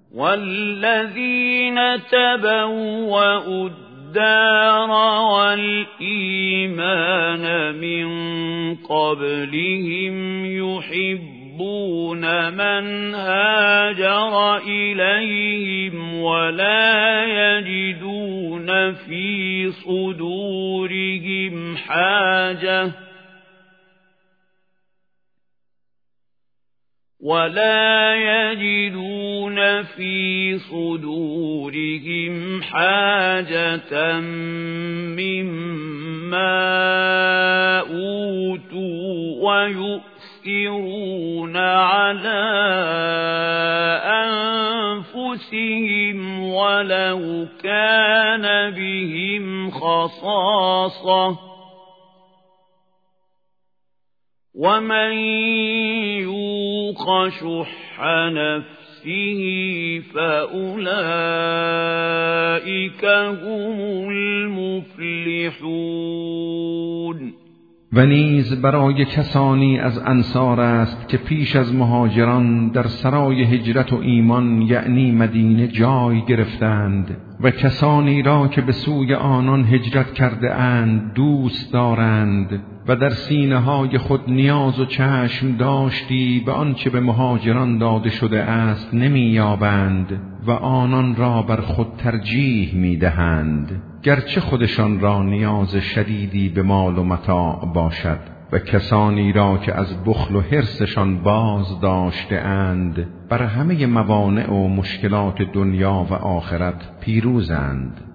والذين تبوأوا الدار والإيمان من قبلهم يحبون من هاجر إليهم ولا يجدون في صدورهم حاجة مما أوتوا ويؤثرون على أنفسهم ولو كان بهم خصاصة ومن يوق شح نفسه فأولئك هم المفلحون. و نیز برای کسانی از انصار است که پیش از مهاجران در سرای هجرت و ایمان یعنی مدینه جای گرفتند و کسانی را که به سوی آنان هجرت کرده اند دوست دارند و در سینه های خود نیاز و چشم داشتی به آنچه به مهاجران داده شده است نمی‌یابند و آنان را بر خود ترجیح می‌دهند گرچه خودشان را نیاز شدیدی به مال و متاع باشد و کسانی را که از بخل و حرصشان باز داشته اند بر همه موانع و مشکلات دنیا و آخرت پیروزند.